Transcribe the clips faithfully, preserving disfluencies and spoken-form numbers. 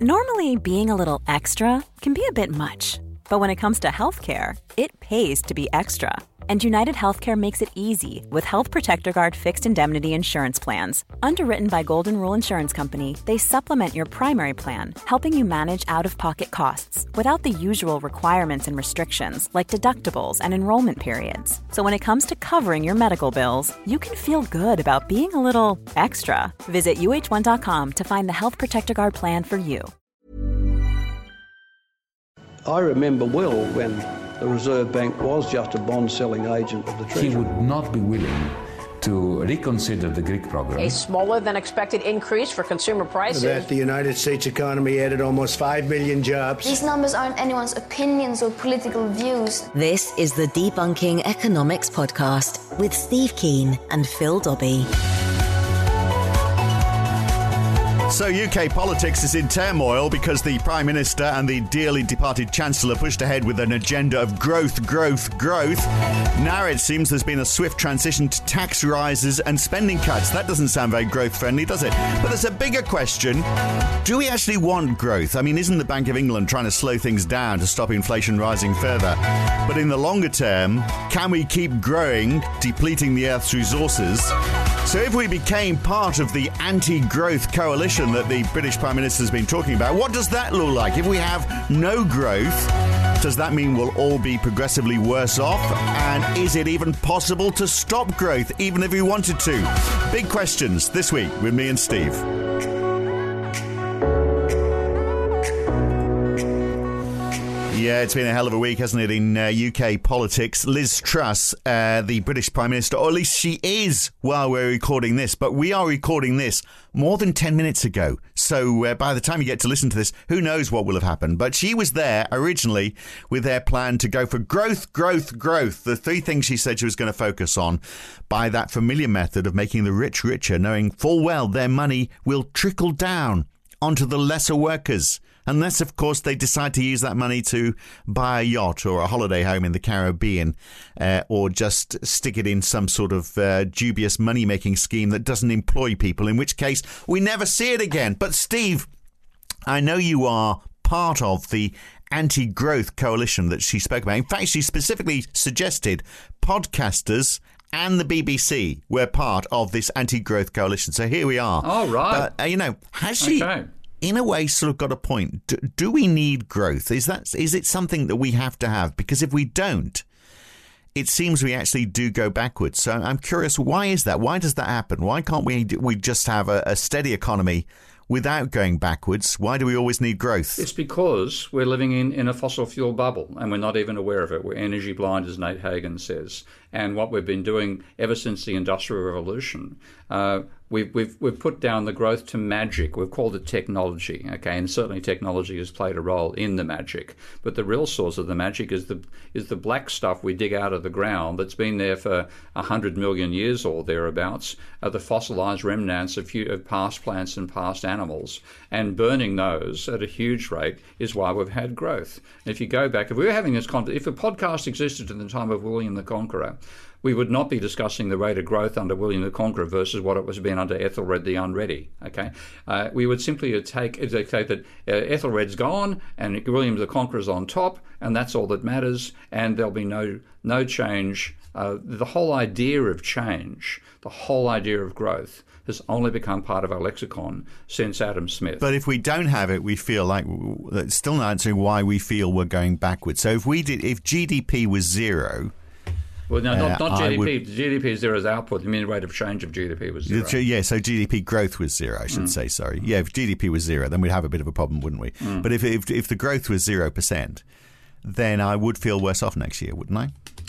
Normally, being a little extra can be a bit much, but when it comes to healthcare, it pays to be extra. And United Healthcare makes it easy with Health Protector Guard fixed indemnity insurance plans. Underwritten by Golden Rule Insurance Company, they supplement your primary plan, helping you manage out-of-pocket costs without the usual requirements and restrictions like deductibles and enrollment periods. So when it comes to covering your medical bills, you can feel good about being a little extra. Visit U H one dot com to find the Health Protector Guard plan for you. I remember well when the Reserve Bank was just a bond-selling agent of the Treasury. He would not be willing to reconsider the Greek program. A smaller than expected increase for consumer prices. That the United States economy added almost five million jobs. These numbers aren't anyone's opinions or political views. This is the Debunking Economics Podcast with Steve Keen and Phil Dobbie. So U K politics is in turmoil because the Prime Minister and the dearly departed Chancellor pushed ahead with an agenda of growth, growth, growth. Now it seems there's been a swift transition to tax rises and spending cuts. That doesn't sound very growth friendly, does it? But there's a bigger question. Do we actually want growth? I mean, isn't the Bank of England trying to slow things down to stop inflation rising further? But in the longer term, can we keep growing, depleting the Earth's resources? So if we became part of the anti-growth coalition that the British Prime Minister has been talking about, what does that look like? If we have no growth, does that mean we'll all be progressively worse off? And is it even possible to stop growth, even if we wanted to? Big questions this week with me and Steve. Yeah, it's been a hell of a week, hasn't it, in uh, U K politics. Liz Truss, uh, the British Prime Minister, or at least she is while we're recording this, but we are recording this more than ten minutes ago. So uh, by the time you get to listen to this, who knows what will have happened. But she was there originally with their plan to go for growth, growth, growth. The three things she said she was going to focus on by that familiar method of making the rich richer, knowing full well their money will trickle down onto the lesser workers. Unless, of course, they decide to use that money to buy a yacht or a holiday home in the Caribbean, uh, or just stick it in some sort of uh, dubious money-making scheme that doesn't employ people, in which case we never see it again. But, Steve, I know you are part of the anti-growth coalition that she spoke about. In fact, she specifically suggested podcasters and the B B C were part of this anti-growth coalition. So here we are. Oh, right. But, uh, you know, has she... Okay. in a way, sort of got a point. Do, do we need growth? Is that is it something that we have to have? Because if we don't, it seems we actually do go backwards. So I'm curious, why is that? Why does that happen? Why can't we we just have a, a steady economy without going backwards? Why do we always need growth? It's because we're living in, in a fossil fuel bubble and we're not even aware of it. We're energy blind, as Nate Hagen says. And what we've been doing ever since the Industrial Revolution, uh, we've, we've, we've put down the growth to magic. We've called it technology, okay? And certainly technology has played a role in the magic. But the real source of the magic is the is the black stuff we dig out of the ground that's been there for one hundred million years or thereabouts, are the fossilized remnants of, few, of past plants and past animals. And burning those at a huge rate is why we've had growth. And if you go back, if we were having this conversation, if a podcast existed in the time of William the Conqueror, we would not be discussing the rate of growth under William the Conqueror versus what it was being under Ethelred the Unready. Okay, uh, we would simply take, take that uh, Ethelred's gone and William the Conqueror's on top, and that's all that matters. And there'll be no no change. Uh, the whole idea of change, the whole idea of growth, has only become part of our lexicon since Adam Smith. But if we don't have it, we feel like it's still not answering why we feel we're going backwards. So if we did, if G D P was zero. Well, no, not, not uh, G D P. would, G D P is zero as output. The mean rate of change of G D P was zero. Yeah, so G D P growth was zero, I should mm. say, sorry. Yeah, if G D P was zero, then we'd have a bit of a problem, wouldn't we? Mm. But if, if if the growth was zero percent, then I would feel worse off next year, wouldn't I?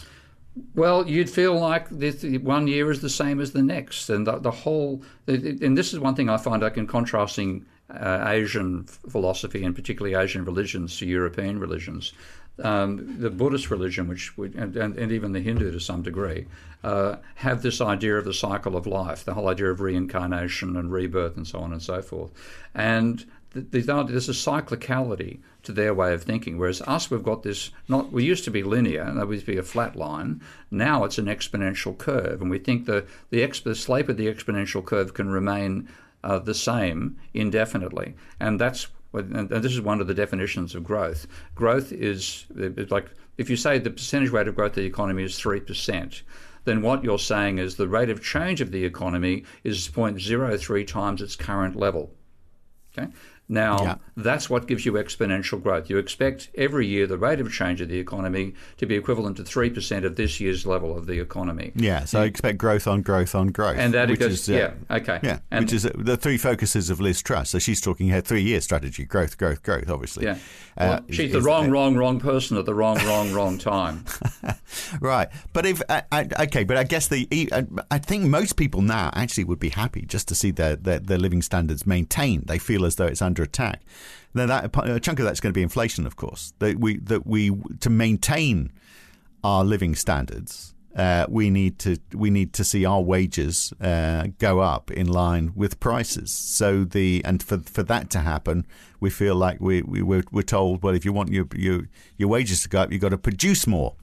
Well, you'd feel like this, one year is the same as the next. And the, the whole... And this is one thing I find out in contrasting uh, Asian philosophy and particularly Asian religions to European religions. Um, the Buddhist religion, which we, and, and, and even the Hindu to some degree, uh, have this idea of the cycle of life, the whole idea of reincarnation and rebirth and so on and so forth. And th- there's a cyclicality to their way of thinking, whereas us, we've got this, not we used to be linear, and there used to be a flat line. Now it's an exponential curve, and we think the, the, exp- the slope of the exponential curve can remain uh, the same indefinitely. And that's and this is one of the definitions of growth. Growth is like, if you say the percentage rate of growth of the economy is three percent, then what you're saying is the rate of change of the economy is zero point zero three times its current level. Okay. Now, yeah. that's what gives you exponential growth. You expect every year the rate of change of the economy to be equivalent to three percent of this year's level of the economy. Yeah, so I expect growth on growth on growth. And that which goes, is, uh, yeah, okay. Yeah, and, which is uh, the three focuses of Liz Truss. So she's talking her three-year strategy, growth, growth, growth, obviously. Yeah. Uh, well, she's is, the wrong, uh, wrong, wrong person at the wrong, wrong, wrong time. Right. But if, I, I, okay, but I guess the, I think most people now actually would be happy just to see their, their, their living standards maintained. They feel as though it's under attack. Now, that, a chunk of that's going to be inflation, of course. That we that we to maintain our living standards, uh, we need to we need to see our wages uh, go up in line with prices. So the and for for that to happen, we feel like we, we we're, we're told, well, if you want your your your wages to go up, you've got to produce more.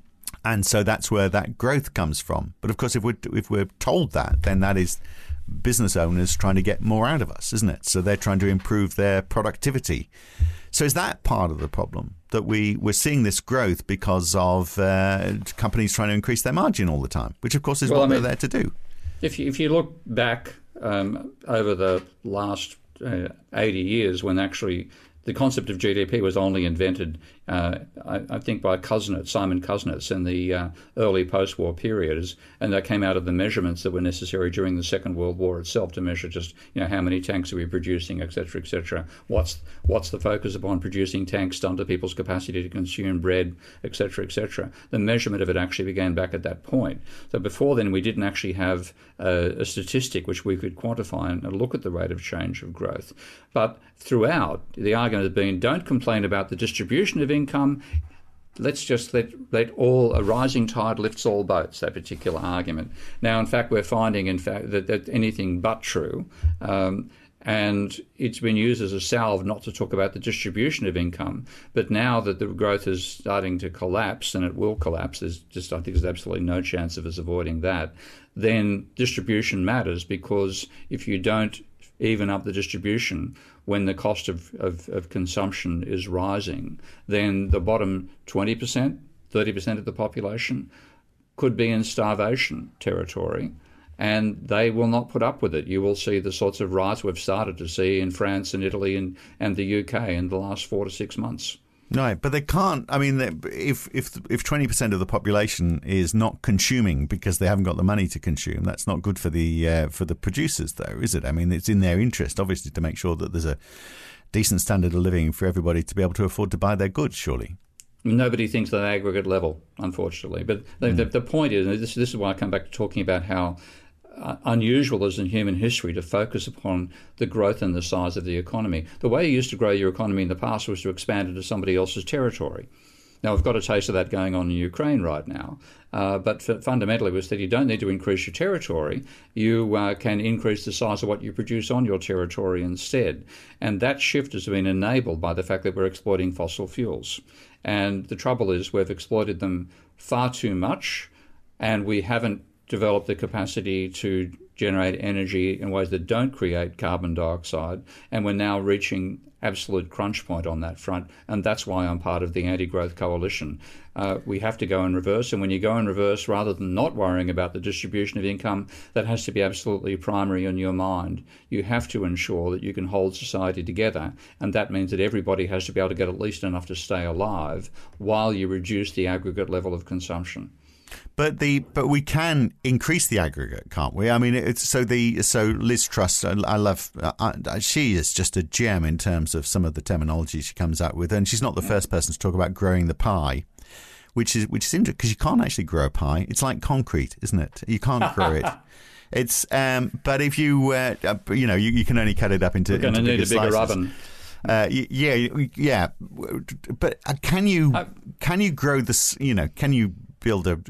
And so that's where that growth comes from. But of course, if we're if we're told that, then that is business owners trying to get more out of us, isn't it? So they're trying to improve their productivity. So is that part of the problem, that we, we're seeing this growth because of uh, companies trying to increase their margin all the time, which of course is well, what I mean, they're there to do? If you, if you look back um, over the last uh, eighty years, when actually the concept of G D P was only invented, uh, I, I think, by Kuznets, Simon Kuznets, in the uh, early post-war periods, and that came out of the measurements that were necessary during the Second World War itself to measure just, you know, how many tanks are we producing, et cetera, et cetera. What's what's the focus upon producing tanks done to people's capacity to consume bread, et cetera, et cetera. The measurement of it actually began back at that point. So before then, we didn't actually have a, a statistic which we could quantify and look at the rate of change of growth. But throughout, the argument has been, don't complain about the distribution of income. Let's just let let all a rising tide lifts all boats. That particular argument. Now, in fact, we're finding, in fact, that that's anything but true, um, and it's been used as a salve not to talk about the distribution of income. But now that the growth is starting to collapse, and it will collapse, there's just I think there's absolutely no chance of us avoiding that. Then distribution matters, because if you don't even up the distribution when the cost of, of, of consumption is rising, then the bottom twenty percent, thirty percent of the population could be in starvation territory, and they will not put up with it. You will see the sorts of riots we've started to see in France and Italy and, and the U K in the last four to six months. Right, but they can't. I mean, if if if twenty percent of the population is not consuming because they haven't got the money to consume, that's not good for the uh, for the producers, though, is it? I mean, it's in their interest, obviously, to make sure that there's a decent standard of living for everybody to be able to afford to buy their goods. Surely, nobody thinks at an aggregate level, unfortunately. But the, mm. the, the point is, and this this is why I come back to talking about how unusual as in human history to focus upon the growth and the size of the economy. The way you used to grow your economy in the past was to expand into somebody else's territory. Now, we've got a taste of that going on in Ukraine right now. Uh, but f- fundamentally, it was that you don't need to increase your territory. You uh, can increase the size of what you produce on your territory instead. And that shift has been enabled by the fact that we're exploiting fossil fuels. And the trouble is we've exploited them far too much, and we haven't develop the capacity to generate energy in ways that don't create carbon dioxide, and we're now reaching absolute crunch point on that front, and that's why I'm part of the Anti-Growth Coalition. Uh, we have to go in reverse, and when you go in reverse, rather than not worrying about the distribution of income, that has to be absolutely primary in your mind. You have to ensure that you can hold society together, and that means that everybody has to be able to get at least enough to stay alive while you reduce the aggregate level of consumption. But the but we can increase the aggregate, can't we? I mean, it's so the so Liz Truss, I, I love. I, she is just a gem in terms of some of the terminology she comes out with, and she's not the first person to talk about growing the pie, which is which is interesting because you can't actually grow a pie. It's like concrete, isn't it? You can't grow it. It's um, but if you uh, you know you, you can only cut it up into. We're going to need a bigger slices. oven. Uh, yeah, yeah, but can you can you grow this? You know, can you build a,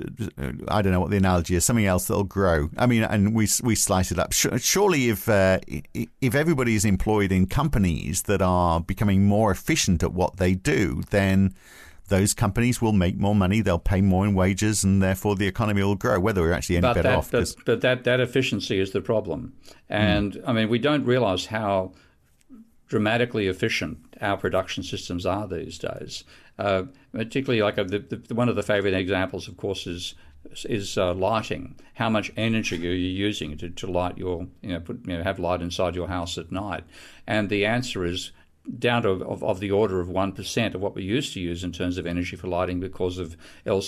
I don't know what the analogy is, something else that'll grow. I mean, and we we slice it up. Surely if uh, if everybody is employed in companies that are becoming more efficient at what they do, then those companies will make more money, they'll pay more in wages, and therefore the economy will grow, whether we're actually any but better that, off. But, but that, that efficiency is the problem. And, mm. I mean, we don't realise how dramatically efficient our production systems are these days. Uh, particularly, like a, the, the, one of the favourite examples, of course, is is uh, lighting. How much energy are you using to, to light your, you know, put, you know, have light inside your house at night? And the answer is down to of, of the order of one percent of what we used to use in terms of energy for lighting because of L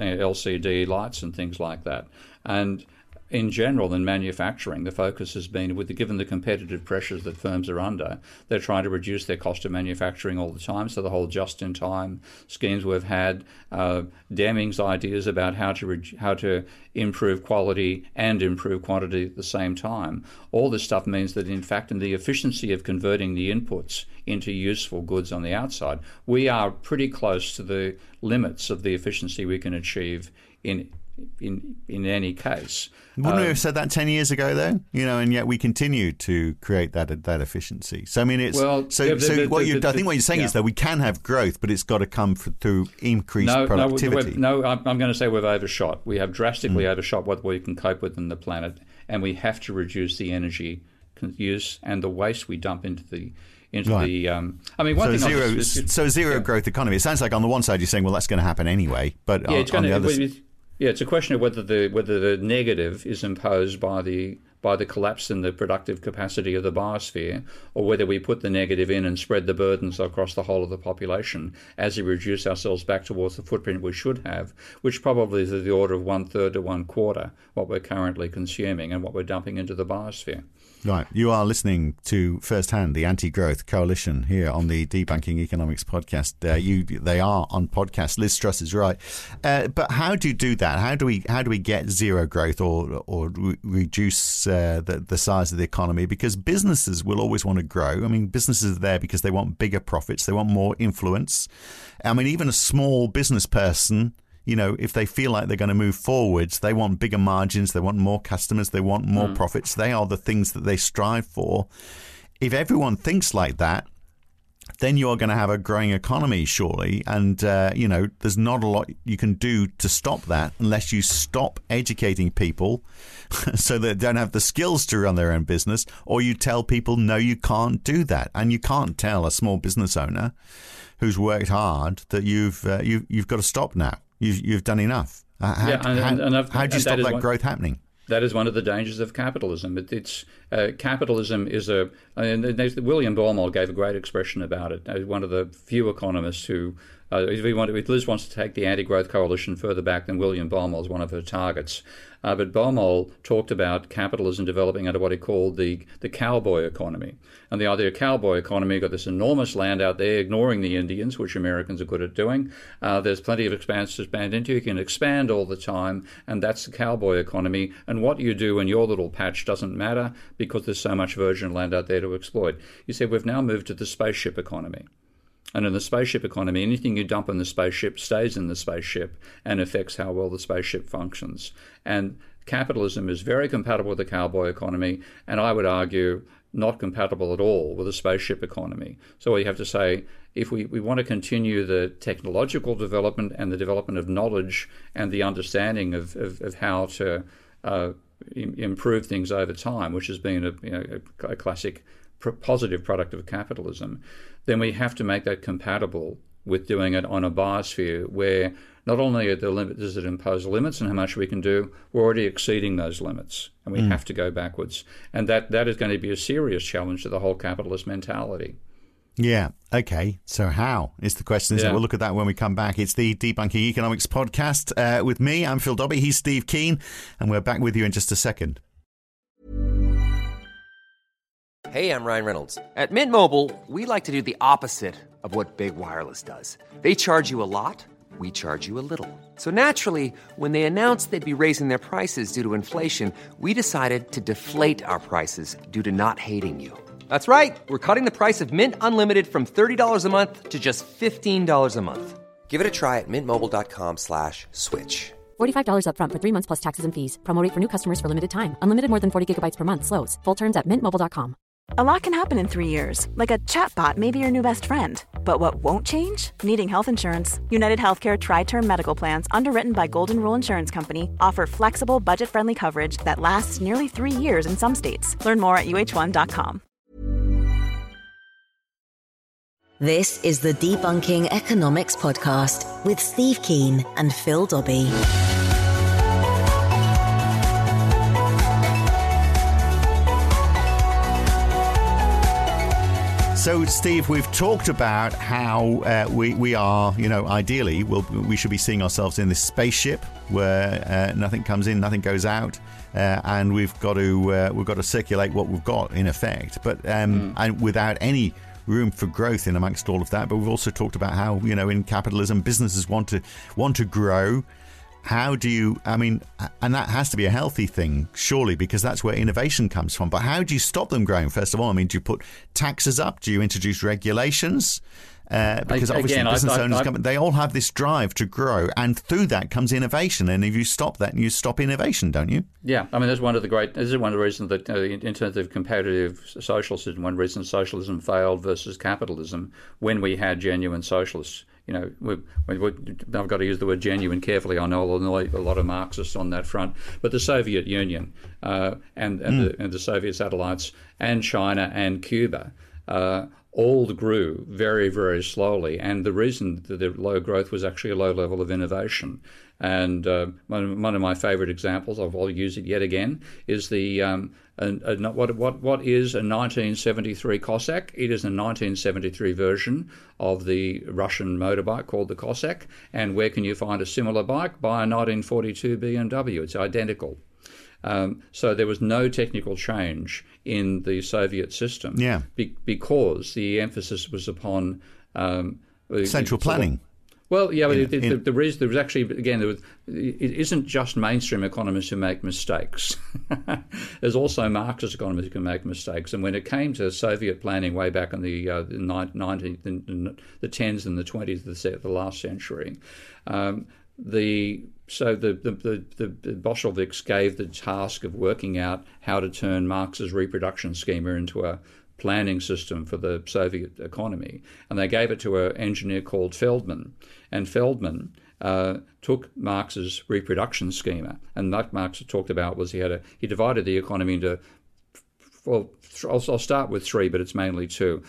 C D lights and things like that. And in general, in manufacturing, the focus has been, with the, given the competitive pressures that firms are under, they're trying to reduce their cost of manufacturing all the time. So the whole just-in-time schemes we've had, uh, Deming's ideas about how to re- how to improve quality and improve quantity at the same time. All this stuff means that, in fact, in the efficiency of converting the inputs into useful goods on the outside, we are pretty close to the limits of the efficiency we can achieve in in in any case. Wouldn't um, we have said that ten years ago, though? You know, and yet we continue to create that that efficiency. So I mean, it's well, so. Yeah, the, so the, what the, you, the, I think what you're saying yeah. is that we can have growth, but it's got to come for, through increased no, productivity. No, no, I'm, I'm going to say we've overshot. We have drastically Mm. overshot what we can cope with in the planet, and we have to reduce the energy use and the waste we dump into the. Into Right. the, um, I mean, one so thing. zero, I'll just, so zero yeah. growth economy. It sounds like on the one side you're saying, well, that's going to happen anyway, but yeah, on, it's going on the to. other, Yeah, it's a question of whether the whether the negative is imposed by the by the collapse in the productive capacity of the biosphere, or whether we put the negative in and spread the burdens across the whole of the population as we reduce ourselves back towards the footprint we should have, which probably is of the order of one third to one quarter what we're currently consuming and what we're dumping into the biosphere. Right. You are listening to Firsthand, the Anti-Growth Coalition, here on the Debunking Economics podcast. Uh, you, they are on podcast. Liz Truss is right. Uh, but how do you do that? How do we how do we get zero growth or or re- reduce uh, the the size of the economy? Because businesses will always want to grow. I mean, businesses are there because they want bigger profits. They want more influence. I mean, even a small business person, you know, if they feel like they're going to move forwards, they want bigger margins, they want more customers, they want more mm. profits. They are the things that they strive for. If everyone thinks like that, then you're going to have a growing economy, surely. And, uh, you know, there's not a lot you can do to stop that unless you stop educating people so they don't have the skills to run their own business, or you tell people, no, you can't do that. And you can't tell a small business owner who's worked hard that you've uh, you, you've got to stop now. You've, you've done enough. Uh, how, yeah, and, and, and how, how do you stop that, that one, growth happening? That is one of the dangers of capitalism. It, it's uh, capitalism is a. I mean, William Baumol gave a great expression about it. Uh, one of the few economists who, uh, if, we want, if Liz wants to take the Anti-Growth Coalition further back, then William Baumol is one of her targets. Uh, but Baumol talked about capitalism developing under what he called the the cowboy economy. And the idea of cowboy economy, you've got this enormous land out there ignoring the Indians, which Americans are good at doing. Uh, there's plenty of expanse to expand into. You can expand all the time, and that's the cowboy economy. And what you do in your little patch doesn't matter because there's so much virgin land out there to exploit. You said we've now moved to the spaceship economy. And in the spaceship economy, anything you dump in the spaceship stays in the spaceship and affects how well the spaceship functions. And capitalism is very compatible with the cowboy economy, and I would argue not compatible at all with the spaceship economy. So you have to say, if we, we want to continue the technological development and the development of knowledge and the understanding of, of, of how to uh, im- improve things over time, which has been a, you know, a, a classic pr- positive product of capitalism, then we have to make that compatible with doing it on a biosphere where not only are the limit, does it impose limits on how much we can do, we're already exceeding those limits, and we mm. have to go backwards. And that, that is going to be a serious challenge to the whole capitalist mentality. Yeah. Okay. So how is the question? Isn't yeah. it? We'll look at that when we come back. It's the Debunking Economics podcast uh, with me. I'm Phil Dobbie. He's Steve Keen. And we're back with you in just a second. Hey, I'm Ryan Reynolds. At Mint Mobile, we like to do the opposite of what Big Wireless does. They charge you a lot. We charge you a little. So naturally, when they announced they'd be raising their prices due to inflation, we decided to deflate our prices due to not hating you. That's right. We're cutting the price of Mint Unlimited from thirty dollars a month to just fifteen dollars a month. Give it a try at mintmobile.com slash switch. forty-five dollars up front for three months plus taxes and fees. Promo rate for new customers for limited time. Unlimited more than forty gigabytes per month. Slows full terms at mint mobile dot com. A lot can happen in three years, like a chatbot may be your new best friend. But what won't change? Needing health insurance. United Healthcare Tri-Term Medical Plans, underwritten by Golden Rule Insurance Company, offer flexible, budget-friendly coverage that lasts nearly three years in some states. Learn more at U H one dot com. This is the Debunking Economics Podcast with Steve Keen and Phil Dobbie. So, Steve, we've talked about how uh, we we are, you know, ideally, we'll, we should be seeing ourselves in this spaceship where uh, nothing comes in, nothing goes out, uh, and we've got to uh, we've got to circulate what we've got, in effect, but um, mm. and without any room for growth in amongst all of that. But we've also talked about how, you know, in capitalism, businesses want to want to grow. How do you, I mean, and that has to be a healthy thing, surely, because that's where innovation comes from. But how do you stop them growing, first of all? I mean, do you put taxes up? Do you introduce regulations? Uh, because obviously Again, business I, I, owners, I, come, they all have this drive to grow, and through that comes innovation. And if you stop that, you stop innovation, don't you? Yeah, I mean, that's one of the great. This is one of the reasons that, uh, in terms of comparative socialism, one reason socialism failed versus capitalism when we had genuine socialists. You know, we, we, I've got to use the word genuine carefully. I know a lot of Marxists on that front. But the Soviet Union uh, and, and, mm. the, and the Soviet satellites and China and Cuba uh, all grew very, very slowly. And the reason that the low growth was actually a low level of innovation. And uh, one, one of my favourite examples, I'll use it yet again, is the um, a, a, what what what is a nineteen seventy-three Cossack? It is a nineteen seventy-three version of the Russian motorbike called the Cossack. And where can you find a similar bike? Buy a nineteen forty-two B M W. It's identical. Um, so there was no technical change in the Soviet system, yeah, be, because the emphasis was upon um, central planning. Well, yeah, but in, it, it, in, the, the reason there was actually, again, there was, it isn't just mainstream economists who make mistakes. There's also Marxist economists who can make mistakes. And when it came to Soviet planning way back in the uh, nineteenth, in the tens and the twenties of the, the last century, um, the so the the, the the Bolsheviks gave the task of working out how to turn Marx's reproduction schema into a planning system for the Soviet economy, and they gave it to an engineer called Feldman. And Feldman uh, took Marx's reproduction schema, and what Marx talked about was he had a he divided the economy into, well, I'll, I'll start with three, but it's mainly two,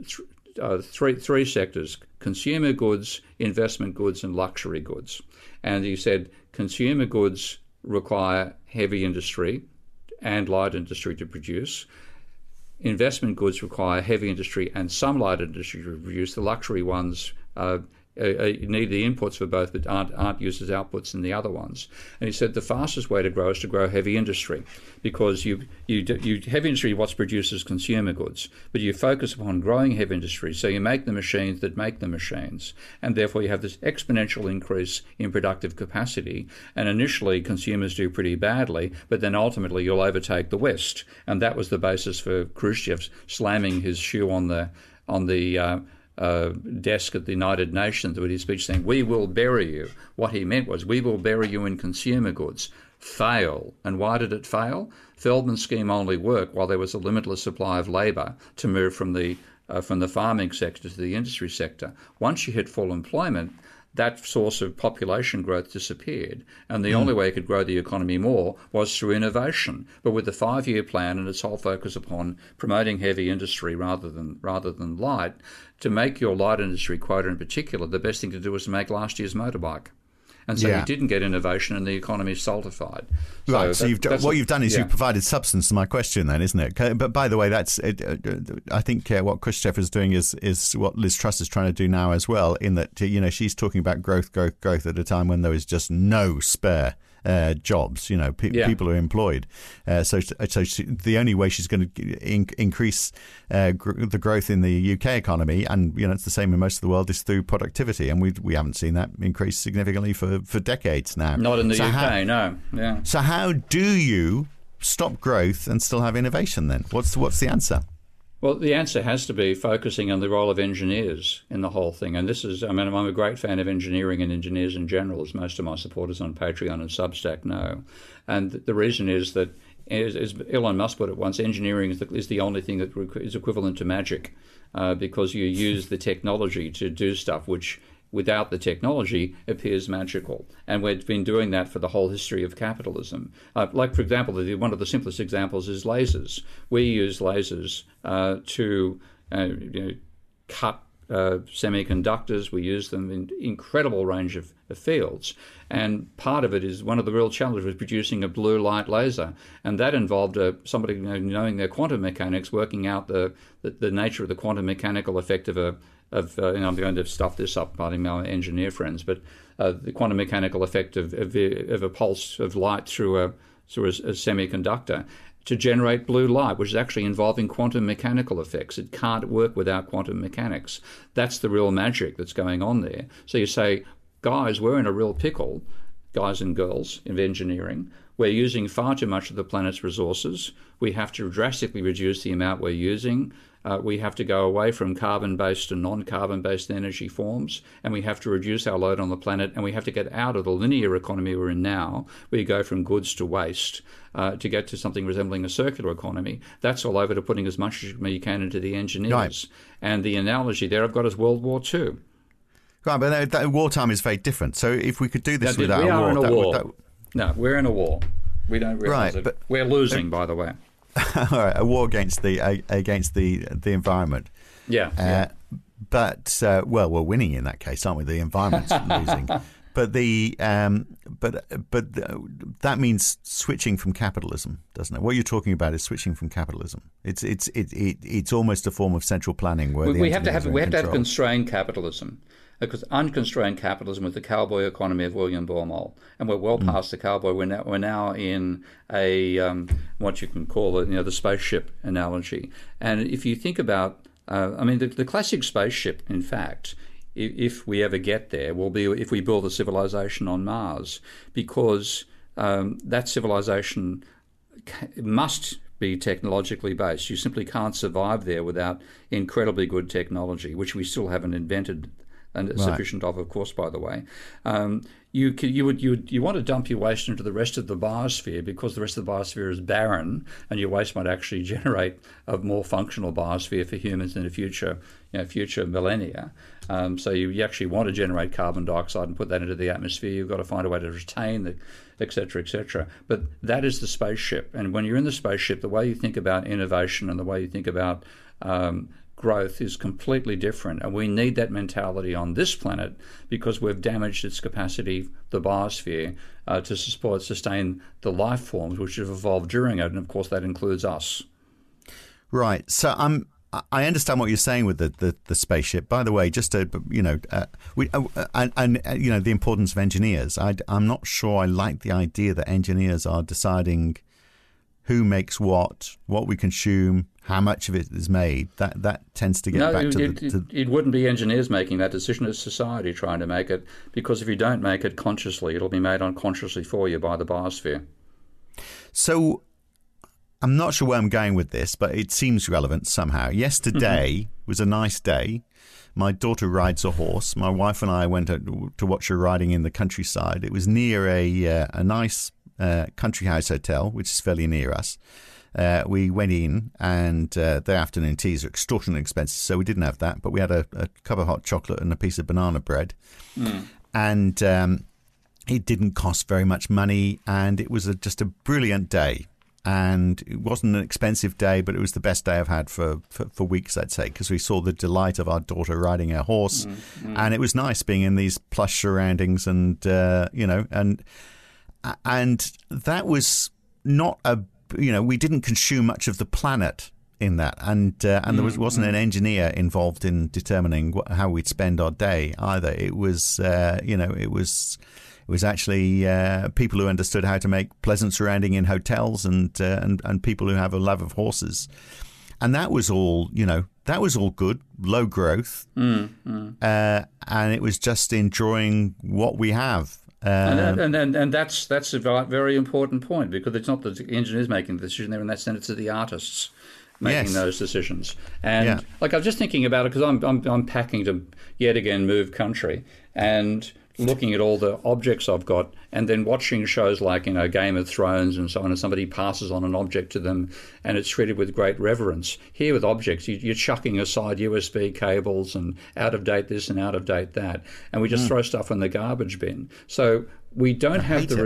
uh, three three sectors: consumer goods, investment goods, and luxury goods. And he said consumer goods require heavy industry and light industry to produce. Investment goods require heavy industry and some light industry to produce. The luxury ones uh, uh, need the inputs for both, but aren't, aren't used as outputs in the other ones. And he said the fastest way to grow is to grow heavy industry, because you you you heavy industry what produces consumer goods, but you focus upon growing heavy industry, so you make the machines that make the machines, and therefore you have this exponential increase in productive capacity. And initially consumers do pretty badly, but then ultimately you'll overtake the West, and that was the basis for Khrushchev slamming his shoe on the on the uh, Uh, desk at the United Nations with his speech saying, "We will bury you." What he meant was, we will bury you in consumer goods. Fail. And why did it fail? Feldman's scheme only worked while there was a limitless supply of labour to move from the uh, from the farming sector to the industry sector. Once you hit full employment, that source of population growth disappeared, and the mm. only way you could grow the economy more was through innovation. But with the five-year plan and its whole focus upon promoting heavy industry rather than rather than light, to make your light industry quota in particular, the best thing to do was to make last year's motorbike. And so yeah. you didn't get innovation, and the economy stultified. So right. that, So you've done, what a, you've done is yeah. you've provided substance to my question, then, isn't it? But by the way, that's uh, I think uh, what Khrushchev is doing is is what Liz Truss is trying to do now as well. In that, you know, she's talking about growth, growth, growth at a time when there is just no spare uh, jobs. You know, pe- yeah. people are employed. Uh, so, so she, the only way she's going to in- increase uh, gr- the growth in the U K economy, and you know, it's the same in most of the world, is through productivity, and we we haven't seen that increase significantly for, for decades now. Not in the so U K, how, no. Yeah. So how do you stop growth and still have innovation? Then what's what's the answer? Well, the answer has to be focusing on the role of engineers in the whole thing. And this is, I mean, I'm a great fan of engineering and engineers in general, as most of my supporters on Patreon and Substack know. And the reason is that, as, as Elon Musk put it once, engineering is the, is the only thing that is equivalent to magic, uh, because you use the technology to do stuff which, without the technology, appears magical. And we've been doing that for the whole history of capitalism. Uh, like, for example, the, one of the simplest examples is lasers. We use lasers uh, to uh, you know, cut uh, semiconductors. We use them in incredible range of, of fields. And part of it is one of the real challenges was producing a blue light laser. And that involved uh, somebody you know, knowing their quantum mechanics, working out the, the, the nature of the quantum mechanical effect of a, of, uh, and I'm going to stuff this up, pardon my engineer friends, but uh, the quantum mechanical effect of, of, of a pulse of light through a, through a, a semiconductor to generate blue light, which is actually involving quantum mechanical effects. It can't work without quantum mechanics. That's the real magic that's going on there. So you say, guys, we're in a real pickle, guys and girls of engineering. We're using far too much of the planet's resources. We have to drastically reduce the amount we're using. Uh, we have to go away from carbon-based and non-carbon-based energy forms, and we have to reduce our load on the planet, and we have to get out of the linear economy we're in now, where you go from goods to waste, uh, to get to something resembling a circular economy. That's all over to putting as much as you can into the engineers. Right. And the analogy there I've got is World War Two. Right, but that, that wartime is very different. So if we could do this now, without we a are war... in a that war. would, that... No, we're in a war. We don't realise right, it. But, we're losing, uh, by the way. All right, a war against the uh, against the the environment. Yeah. Uh, yeah. But uh, well, we're winning in that case, aren't we? The environment's losing. But the um, but but that means switching from capitalism, doesn't it? What you're talking about is switching from capitalism. It's it's it, it it's almost a form of central planning where we, the we have to have we have control. to have constrained capitalism. Because unconstrained capitalism was the cowboy economy of William Baumol, and we're well mm. past the cowboy. We're now we're now in a um, what you can call it, you know, the spaceship analogy. And if you think about, uh, I mean, the, the classic spaceship, in fact, if, if we ever get there, will be if we build a civilization on Mars, because um, that civilization must be technologically based. You simply can't survive there without incredibly good technology, which we still haven't invented. And right. sufficient of, of course, by the way. Um, you could, you would you would, you want to dump your waste into the rest of the biosphere because the rest of the biosphere is barren, and your waste might actually generate a more functional biosphere for humans in the future, you know, future millennia. Um, so you, you actually want to generate carbon dioxide and put that into the atmosphere. You've got to find a way to retain the, et cetera, et cetera. But that is the spaceship, and when you're in the spaceship, the way you think about innovation and the way you think about um, growth is completely different, and we need that mentality on this planet because we've damaged its capacity, the biosphere, uh, to support, sustain the life forms which have evolved during it, and of course that includes us. Right. So I'm. I understand what you're saying with the, the, the spaceship. By the way, just to you know, uh, we uh, and, and uh, you know the importance of engineers. I, I'm not sure I like the idea that engineers are deciding who makes what, what we consume, how much of it is made. That that tends to get no, back it, to it, the... To... It wouldn't be engineers making that decision, it's society trying to make it, because if you don't make it consciously, it'll be made unconsciously for you by the biosphere. So I'm not sure where I'm going with this, but it seems relevant somehow. Yesterday mm-hmm. was a nice day. My daughter rides a horse. My wife and I went to, to watch her riding in the countryside. It was near a uh, a nice... Uh, country house hotel, which is fairly near us. Uh, we went in, and uh, the afternoon teas are extortionately expensive, so we didn't have that. But we had a, a cup of hot chocolate and a piece of banana bread, mm. and um, it didn't cost very much money, and it was a, just a brilliant day. And it wasn't an expensive day, but it was the best day I've had for, for, for weeks, I'd say, because we saw the delight of our daughter riding her horse, mm. Mm. and it was nice being in these plush surroundings, and uh, you know, and. And that was not a, you know, we didn't consume much of the planet in that. And uh, and there was, wasn't an engineer involved in determining what, how we'd spend our day either. It was, uh, you know, it was it was actually uh, people who understood how to make pleasant surrounding in hotels and, uh, and, and people who have a love of horses. And that was all, you know, that was all good, low growth. Mm, mm. Uh, and it was just enjoying what we have. Um, and, and, and and that's that's a very important point, because it's not the engineers making the decision there, in that sense, it's the artists making yes. those decisions. And yeah. like I was just thinking about it, because I'm, I'm I'm packing to yet again move country, and looking at all the objects I've got, and then watching shows like, you know, Game of Thrones and so on, and somebody passes on an object to them and it's treated with great reverence. Here with objects, you, you're chucking aside U S B cables and out of date this and out of date that, and we just mm. throw stuff in the garbage bin. So we don't I have the res-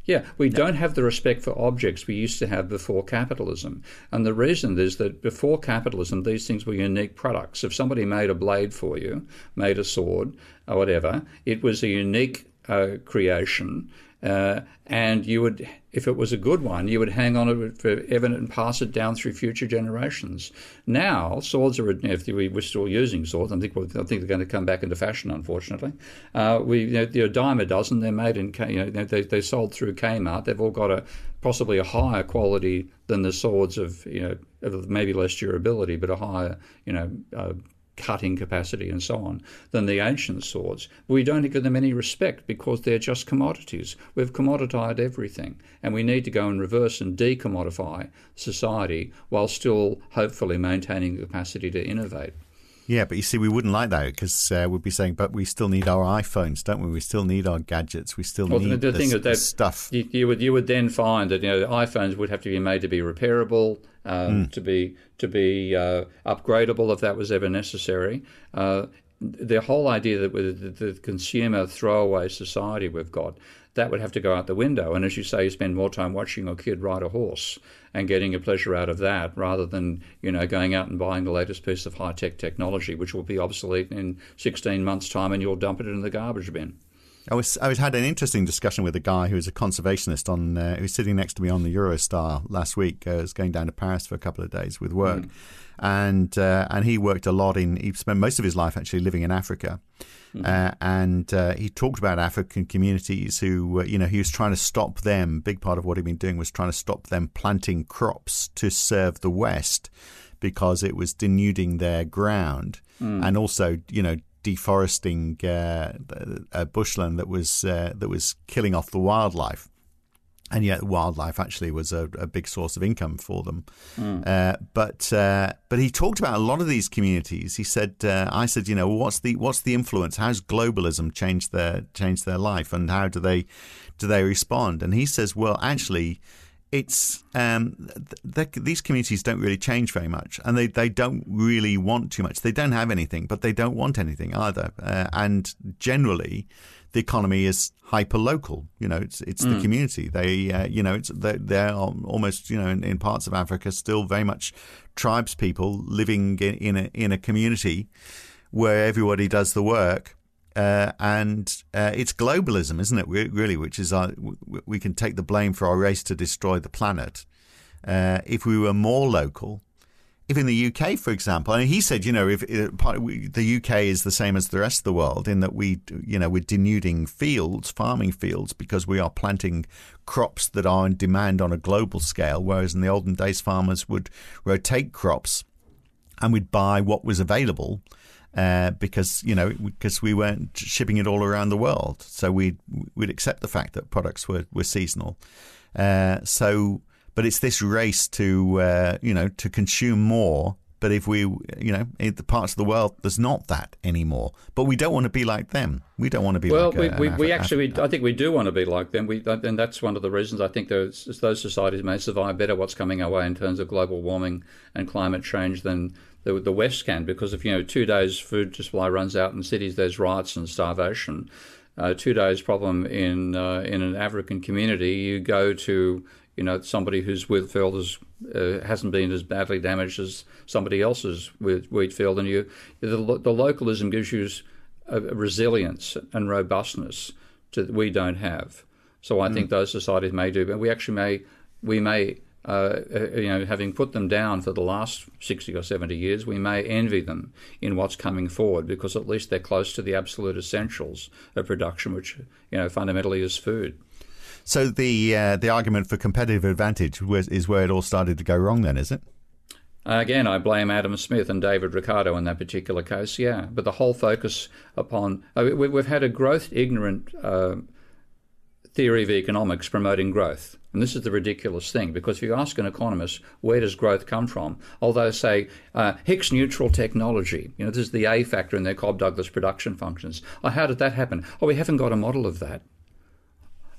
Yeah, we no. don't have the respect for objects we used to have before capitalism. And the reason is that before capitalism, these things were unique products. If somebody made a blade for you, made a sword or whatever, it was a unique uh, creation. Uh, and you would, if it was a good one, you would hang on to it forever and pass it down through future generations. Now, swords are, if we we're still using swords, I think, I think they're going to come back into fashion, unfortunately. Uh, we, you know, they're a dime a dozen. They're made in, you know, they, they're sold through Kmart. They've all got a possibly a higher quality than the swords of, you know, of maybe less durability, but a higher, you know, uh, cutting capacity and so on than the ancient swords. We don't give them any respect because they're just commodities. We've commoditized everything, and we need to go in reverse and decommodify society while still hopefully maintaining the capacity to innovate. Yeah, but you see, we wouldn't like that because uh, we'd be saying, but we still need our iPhones, don't we? We still need our gadgets. We still well, need the, the this, thing this stuff. You, you would you would then find that, you know, the iPhones would have to be made to be repairable, um, mm. to be to be uh, upgradable if that was ever necessary. Uh, the whole idea that with the, the consumer throwaway society we've got, that would have to go out the window. And as you say, you spend more time watching your kid ride a horse and getting a pleasure out of that rather than, you know, going out and buying the latest piece of high-tech technology, which will be obsolete in sixteen months' time and you'll dump it in the garbage bin. I was I was had an interesting discussion with a guy who was a conservationist on uh, who was sitting next to me on the Eurostar last week. I was going down to Paris for a couple of days with work, mm. and uh, and he worked a lot in. He spent most of his life actually living in Africa, mm. uh, and uh, he talked about African communities who uh, you know he was trying to stop them. Big part of what he'd been doing was trying to stop them planting crops to serve the West because it was denuding their ground, mm. and also you know. deforesting uh, a bushland that was uh, that was killing off the wildlife, and yet wildlife actually was a, a big source of income for them. Mm. Uh, but uh, but he talked about a lot of these communities. He said, uh, I said, you know, what's the what's the influence? How's globalism changed their changed their life, and how do they do they respond? And he says, well, actually. It's um, th- these communities don't really change very much, and they, they don't really want too much. They don't have anything, but they don't want anything either. Uh, and generally, the economy is hyper local. You know, it's it's mm. the community. They uh, you know, it's they're, they're almost you know in, in parts of Africa still very much tribes people living in, in a in a community where everybody does the work. Uh, and uh, it's globalism, isn't it, really, which is our, we can take the blame for our race to destroy the planet. Uh, if we were more local, if in the U K, for example, and he said, you know, if, if part of, the U K is the same as the rest of the world in that we, you know, we're denuding fields, farming fields, because we are planting crops that are in demand on a global scale, whereas in the olden days, farmers would rotate crops and we'd buy what was available. Uh, because you know, because we weren't shipping it all around the world, so we'd we'd accept the fact that products were were seasonal. Uh, so, but it's this race to uh, you know to consume more. But if we you know in the parts of the world there's not that anymore. But we don't want to be like them. We don't want to be well, like. Well, we, a, we, we actually Africa. I think we do want to be like them. We and that's one of the reasons I think those those societies may survive better what's coming our way in terms of global warming and climate change than. The, the West can, because if, you know, two days food supply runs out in cities, there's riots and starvation. Uh, two days problem in uh, in an African community, you go to, you know, somebody whose wheat field is, uh, hasn't been as badly damaged as somebody else's wheat field, and you the, the localism gives you a resilience and robustness to, that we don't have. So I mm. think those societies may do, but we actually may we may. Uh, you know, having put them down for the last sixty or seventy years, we may envy them in what's coming forward because at least they're close to the absolute essentials of production, which, you know, fundamentally is food. So the uh, the argument for competitive advantage was, is where it all started to go wrong then, is it? Uh, again, I blame Adam Smith and David Ricardo in that particular case, yeah. But the whole focus upon... Uh, we, we've had a growth-ignorant uh, theory of economics promoting growth. And this is the ridiculous thing, because if you ask an economist, where does growth come from? Although, say, uh, Higgs-neutral technology, you know, this is the A factor in their Cobb-Douglas production functions. Oh, how did that happen? Oh, we haven't got a model of that.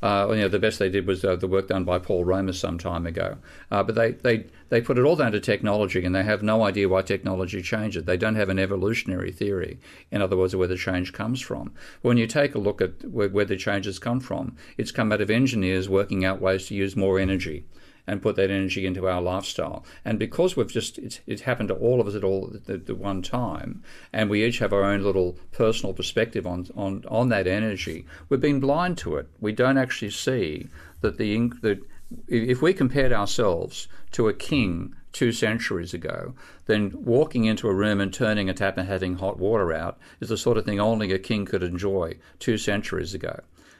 Uh, you know, the best they did was uh, the work done by Paul Romer some time ago. Uh, but they, they, they put it all down to technology, and they have no idea why technology changes. They don't have an evolutionary theory, in other words, where the change comes from. When you take a look at where, where the changes come from, it's come out of engineers working out ways to use more energy and put that energy into our lifestyle. And because we've just, it's, it's happened to all of us at all at the one time, and we each have our own little personal perspective on, on, on that energy, we've been blind to it. We don't actually see that the, that if we compared ourselves to a king two centuries ago, then walking into a room and turning a tap and having hot water out is the sort of thing only a king could enjoy two centuries ago.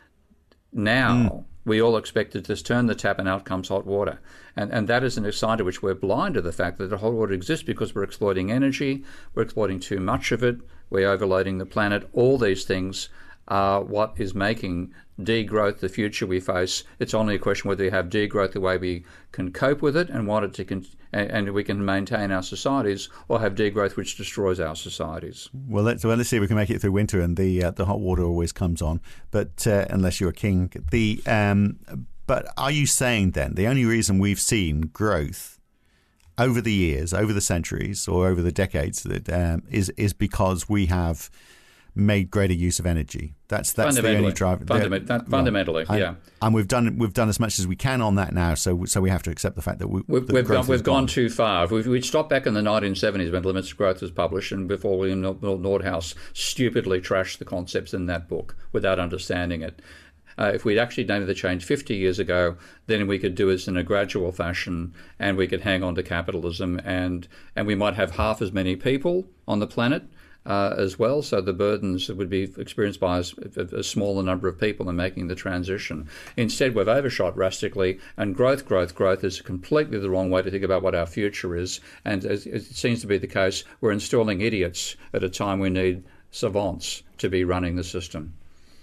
Now, mm. we all expect to just turn the tap and out comes hot water. And and that is an sign to which we're blind to the fact that the hot water exists because we're exploiting energy, we're exploiting too much of it, we're overloading the planet. All these things are what is making degrowth the future we face. It's only a question whether we have degrowth the way we can cope with it and want it to con- and, and we can maintain our societies, or have degrowth which destroys our societies. Well, let's well let's see if we can make it through winter, and the uh, the hot water always comes on. But uh, unless you're a king, the um, but are you saying then the only reason we've seen growth over the years, over the centuries, or over the decades that um, is is because we have made greater use of energy? That's that's the only driver. Fundament, that, fundamentally, well, yeah. And, and we've done we've done as much as we can on that now. So so we have to accept the fact that we, we've that we've, gone, we've gone gone too far. We've, we'd stopped back in the nineteen seventies when Limits to Growth was published, and before William Nordhaus stupidly trashed the concepts in that book without understanding it. Uh, if we'd actually done the change fifty years ago, then we could do it in a gradual fashion, and we could hang on to capitalism, and and we might have half as many people on the planet. Uh, as well, so the burdens would be experienced by a, a smaller number of people in making the transition. Instead, we've overshot drastically, and growth, growth, growth is completely the wrong way to think about what our future is. And as it seems to be the case, we're installing idiots at a time we need savants to be running the system.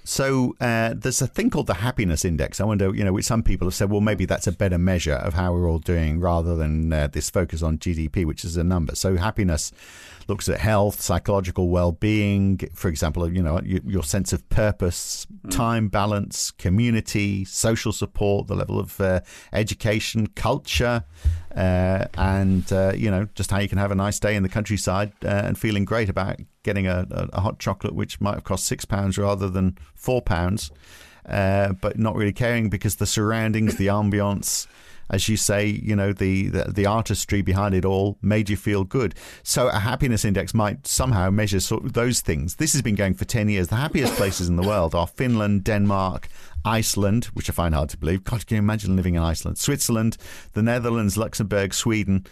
So uh, there's a thing called the happiness index. I wonder, you know, which some people have said, well, maybe that's a better measure of how we're all doing rather than uh, this focus on G D P, which is a number. So happiness looks at health, psychological well-being, for example, you know, your sense of purpose, mm. time balance, community, social support, the level of uh, education, culture, uh, and, uh, you know, just how you can have a nice day in the countryside uh, and feeling great about getting a, a, a hot chocolate, which might have cost six pounds rather than four pounds, uh, but not really caring because the surroundings, the ambience, as you say, you know, the, the the artistry behind it all made you feel good. So a happiness index might somehow measure sort of those things. This has been going for ten years. The happiest places in the world are Finland, Denmark, Iceland, which I find hard to believe. God, can you imagine living in Iceland? Switzerland, the Netherlands, Luxembourg, Sweden.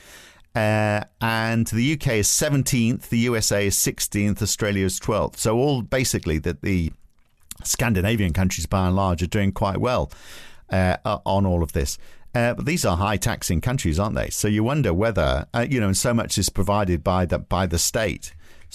Uh, and the U K is seventeenth, the U S A is sixteenth, Australia is twelfth. So all basically that the Scandinavian countries, by and large, are doing quite well uh, on all of this. Uh, but these are high-taxing countries, aren't they? So you wonder whether, uh, you know, and so much is provided by the, by the state.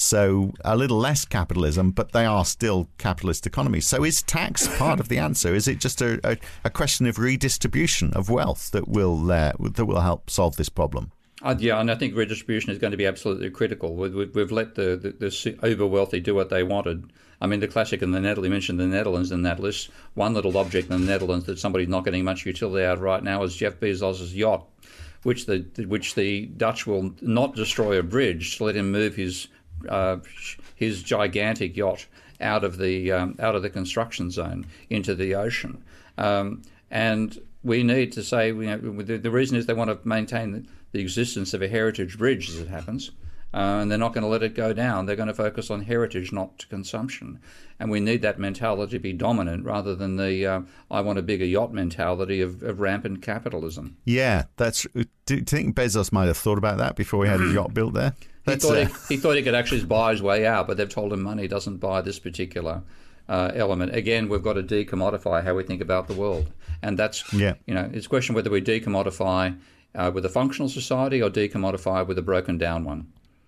So a little less capitalism, but they are still capitalist economies. So is tax part of the answer? Is it just a, a, a question of redistribution of wealth that will uh, that will help solve this problem? Uh, yeah, and I think redistribution is going to be absolutely critical. We, we, we've let the, the, the uber-wealthy do what they wanted. I mean, the classic in the Netherlands, you mentioned the Netherlands in that list. One little object in the Netherlands that somebody's not getting much utility out right now is Jeff Bezos' yacht, which the which the Dutch will not destroy a bridge to let him move his uh, his gigantic yacht out of the um, out of the construction zone into the ocean. Um, and we need to say, you know, the, the reason is they want to maintain the, the existence of a heritage bridge, as it happens. Uh, and they're not going to let it go down. They're going to focus on heritage, not consumption. And we need that mentality to be dominant rather than the uh, I want a bigger yacht mentality of, of rampant capitalism. Yeah, that's. Do, do you think Bezos might have thought about that before he had his yacht built there? He thought, uh... he, he thought he could actually buy his way out, but they've told him money doesn't buy this particular uh, element. Again, we've got to decommodify how we think about the world. And that's, yeah. you know, it's a question whether we decommodify uh, with a functional society or decommodify with a broken down one.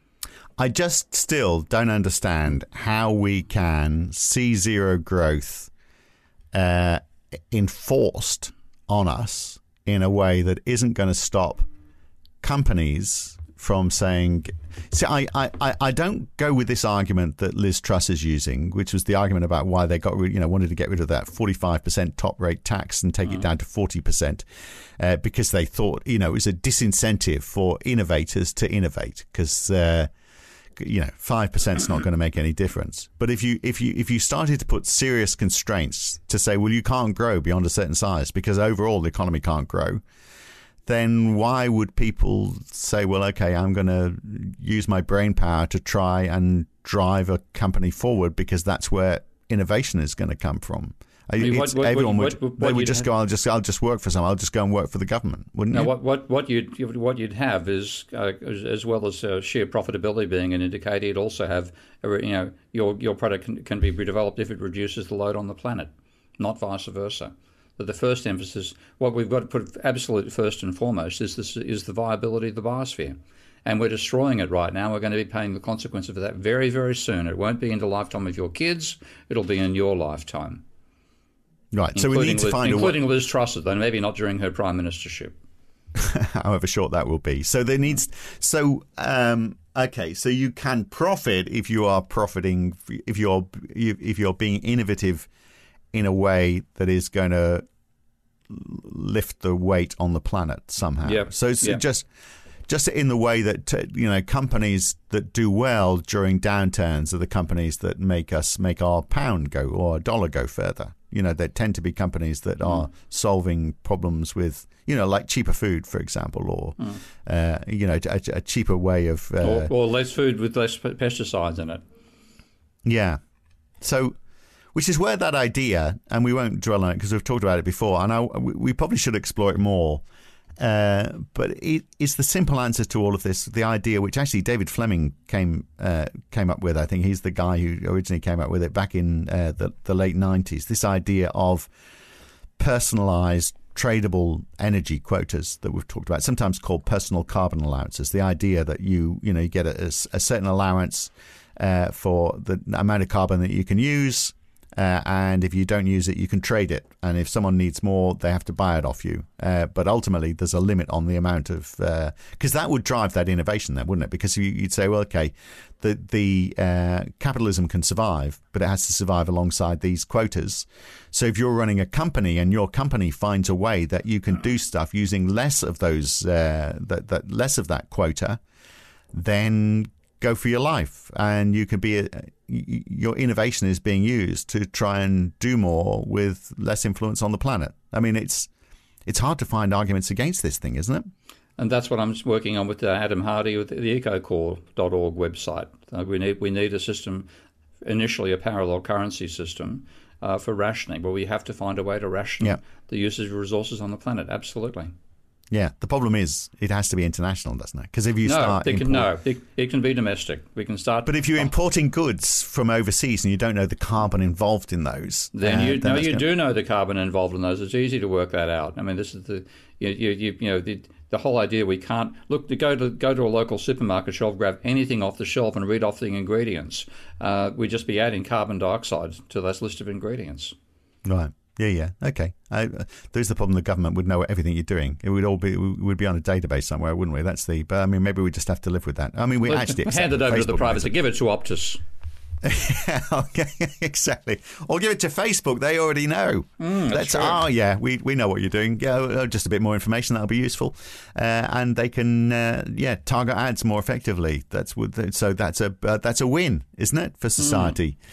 I just still don't understand how we can see zero growth uh, enforced on us in a way that isn't going to stop companies from saying, see, I, I, I don't go with this argument that Liz Truss is using, which was the argument about why they got, you know, wanted to get rid of that forty-five percent top rate tax and take mm. it down to forty percent, uh, because they thought, you know, it was a disincentive for innovators to innovate, because, uh, you know, five percent is not going to make any difference. But if you if you if you started to put serious constraints to say, well, you can't grow beyond a certain size because overall the economy can't grow, then why would people say, well, okay, I'm going to use my brain power to try and drive a company forward because that's where innovation is going to come from? I mean, what, what, everyone would, what, what, they would just have, go, I'll just I'll just work for some. I'll just go and work for the government, wouldn't no, you? What, what, what, you'd, what you'd have is, uh, as, as well as uh, sheer profitability being an indicator, you'd also have, you know, your, your product can, can be redeveloped if it reduces the load on the planet, not vice versa. But the first emphasis, what we've got to put absolute first and foremost is this is the viability of the biosphere. And we're destroying it right now. We're going to be paying the consequence of that very, very soon. It won't be in the lifetime of your kids. It'll be in your lifetime. Right, so we need to Liz, find including a way. Liz Truss, though maybe not during her prime ministership. However short that will be. So there needs. So um, okay, so you can profit if you are profiting. If you're if you're being innovative in a way that is going to lift the weight on the planet somehow. Yep. So it's yep. just. Just in the way that, you know, companies that do well during downturns are the companies that make us make our pound go or our dollar go further. You know, they tend to be companies that mm. are solving problems with, you know, like cheaper food, for example, or, mm. uh, you know, a, a cheaper way of... Uh, or, or less food with less pesticides in it. Yeah. So... Which is where that idea, and we won't dwell on it because we've talked about it before, and I, we probably should explore it more, uh, but it is the simple answer to all of this, the idea which actually David Fleming came uh, came up with. I think he's the guy who originally came up with it back in uh, the, the late nineties, this idea of personalised tradable energy quotas that we've talked about, sometimes called personal carbon allowances, the idea that you, you know, you get a, a certain allowance uh, for the amount of carbon that you can use. Uh, and if you don't use it, you can trade it. And if someone needs more, they have to buy it off you. Uh, but ultimately, there's a limit on the amount of... Because uh, that would drive that innovation then, wouldn't it? Because you, you'd say, well, OK, the, the uh, capitalism can survive, but it has to survive alongside these quotas. So if you're running a company and your company finds a way that you can do stuff using less of those, uh, that, that less of that quota, then... go for your life, and you can be a, your innovation is being used to try and do more with less influence on the planet. I mean, it's it's hard to find arguments against this thing, isn't it? And that's what I'm working on with uh, Adam Hardy with the ecocore dot org website. Uh, we need we need a system, initially a parallel currency system uh, for rationing, but we have to find a way to ration yeah. the usage of resources on the planet. Absolutely. Yeah, the problem is it has to be international, doesn't it? Because if you no, start... It can, no, it, it can be domestic. We can start... But if you're importing goods from overseas and you don't know the carbon involved in those... Then you, uh, then no, you gonna... do know the carbon involved in those. It's easy to work that out. I mean, this is the... You, you, you, you know, the, the whole idea we can't... Look, to go to go to a local supermarket shelf, grab anything off the shelf and read off the ingredients. Uh, we'd just be adding carbon dioxide to that list of ingredients. Right. Yeah, yeah, okay. Uh, there's the problem: the government would know everything you're doing. It would all be, we would be on a database somewhere, wouldn't we? That's the. But I mean, maybe we just have to live with that. I mean, we well, actually hand it over Facebook to the private to give it to Optus. Okay, exactly. Or give it to Facebook. They already know. Mm, that's Let's, oh, yeah, we we know what you're doing. Yeah, just a bit more information that'll be useful, uh, and they can uh, yeah target ads more effectively. That's so that's a uh, that's a win, isn't it, for society? Mm.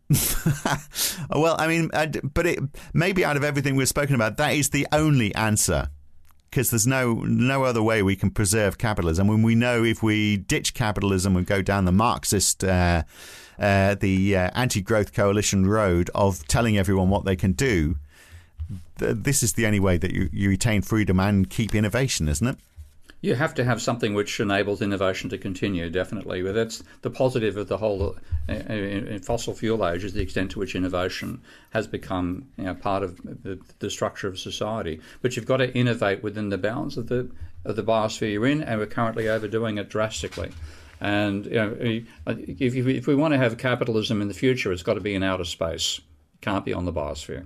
Well, I mean, but it, maybe out of everything we've spoken about, that is the only answer, because there's no no other way we can preserve capitalism. When we know if we ditch capitalism and go down the Marxist, uh, uh, the uh, anti-growth coalition road of telling everyone what they can do, th- this is the only way that you, you retain freedom and keep innovation, isn't it? You have to have something which enables innovation to continue, definitely. But that's the positive of the whole uh, in fossil fuel age, is the extent to which innovation has become, you know, part of the, the structure of society. But you've got to innovate within the bounds of the of the biosphere you're in, and we're currently overdoing it drastically. And you know, if, if we want to have capitalism in the future, it's got to be in outer space. It can't be on the biosphere.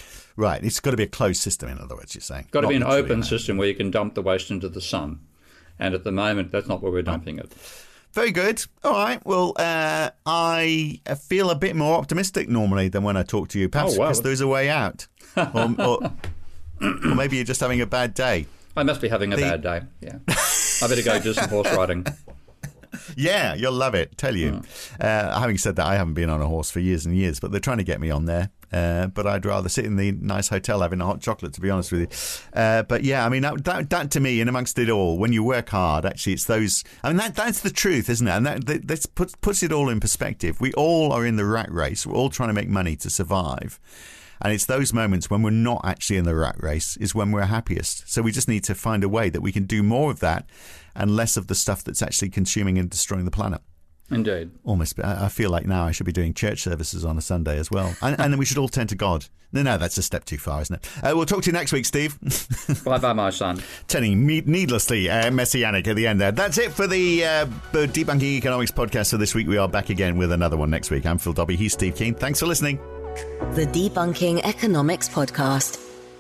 Right, it's got to be a closed system, in other words, you're saying. It's got to be an open system where you can dump the waste into the sun. And at the moment, that's not where we're dumping it. Very good. All right. Well, uh, I feel a bit more optimistic normally than when I talk to you, perhaps oh, wow. because there's a way out. or, or, or maybe you're just having a bad day. I must be having a the... bad day, yeah. I better go do some horse riding. Yeah, you'll love it, tell you. Mm. Uh, having said that, I haven't been on a horse for years and years, but they're trying to get me on there. Uh, but I'd rather sit in the nice hotel having a hot chocolate, to be honest with you. Uh, but yeah, I mean, that, that, that to me, in amongst it all, when you work hard, actually, it's those. I mean, that that's the truth, isn't it? And that, that that's puts, puts it all in perspective. We all are in the rat race. We're all trying to make money to survive. And it's those moments when we're not actually in the rat race is when we're happiest. So we just need to find a way that we can do more of that and less of the stuff that's actually consuming and destroying the planet. Indeed. Almost. I feel like now I should be doing church services on a Sunday as well. And, and then we should all turn to God. No, no, that's a step too far, isn't it? Uh, we'll talk to you next week, Steve. Bye-bye, my son. Turning needlessly uh, messianic at the end there. That's it for the uh, Debunking Economics podcast for this week. We are back again with another one next week. I'm Phil Dobbie. He's Steve Keen. Thanks for listening. The Debunking Economics Podcast.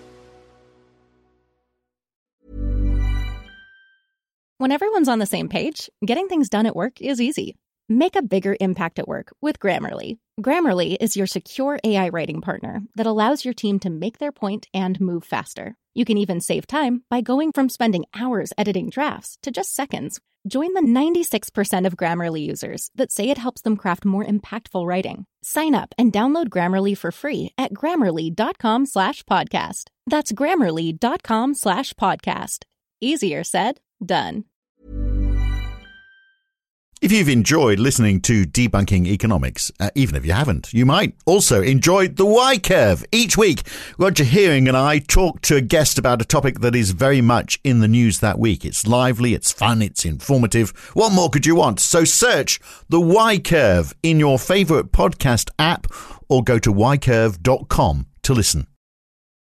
When everyone's on the same page, getting things done at work is easy. Make a bigger impact at work with Grammarly. Grammarly is your secure A I writing partner that allows your team to make their point and move faster. You can even save time by going from spending hours editing drafts to just seconds. Join the ninety-six percent of Grammarly users that say it helps them craft more impactful writing. Sign up and download Grammarly for free at grammarly.com slash podcast. That's grammarly.com slash podcast. Easier said, done. If you've enjoyed listening to Debunking Economics, uh, even if you haven't, you might also enjoy The Y-Curve. Each week, Roger Hearing and I talk to a guest about a topic that is very much in the news that week. It's lively, it's fun, it's informative. What more could you want? So search The Y-Curve in your favourite podcast app or go to y curve dot com to listen.